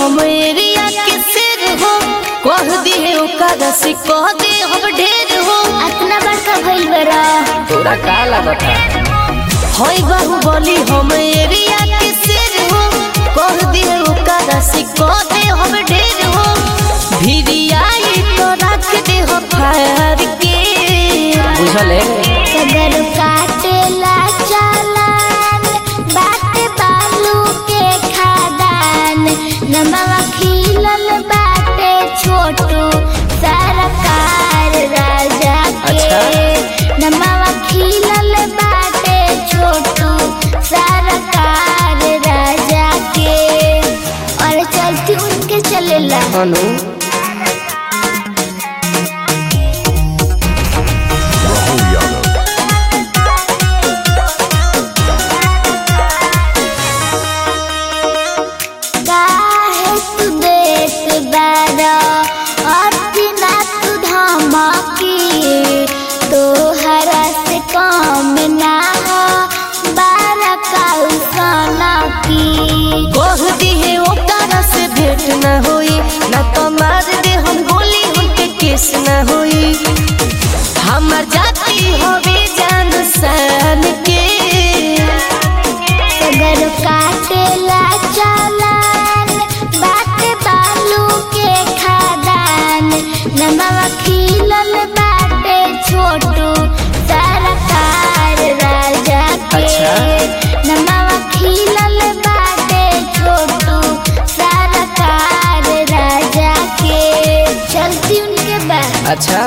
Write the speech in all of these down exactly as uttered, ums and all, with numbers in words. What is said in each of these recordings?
हम एरिया के शेर हो, कह दिए ओकर से कह दे हम ढेर हो। इतना बड़का भइल बरा तोरा का लागत है? होई बाहुबली हम एरिया के शेर हो, कह दिए ओकर से कह दे हम ढेर हो। भिरियाई तो रख दे हो फार के, बुझल है? सगर काटेला चालान बात बालू के खादान, नमवा खिलल बाटे छोटू सरकार राजा के। अच्छा। नमवा खिलल बाटे छोटू सरकार राजा के, और चलती उनके चलेला अनु न होई ना तो मार दे हम गोली, उनके केस न होई। हमर जाति होवे जान सान के, सगर काटेला चालान बात बालू के खादान, नमवा खिलल बाटे छोटू सरकार राजा के। अच्छा। नमवा खिलल बाटे छोटू सरकार राजा के, चलती उनके बाद। अच्छा।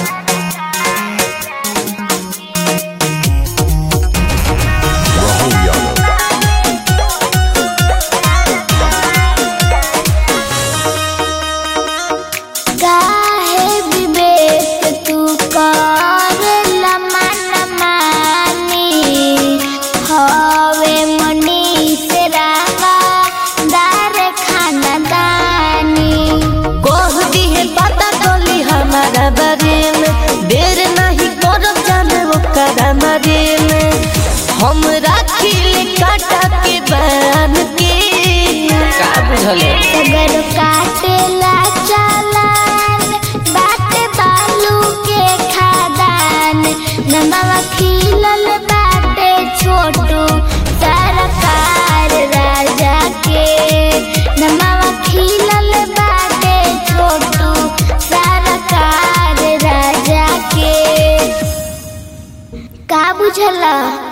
काहे विवेक तू करेला मन मानी, हवे मनीष रावा दार खानदानी। कह दिए पता डोली हमारा बारे में, देर नहीं करब जाने ओकर मारे में। हम राखिल काटा के बान के, का बुझल है? सगर काटेला चालान बात बालू के खादान, नमवा खिलल बाटे छोटू सरकार राजा के। नमवा खिलल बाटे छोटू सरकार राजा के, का बुझला?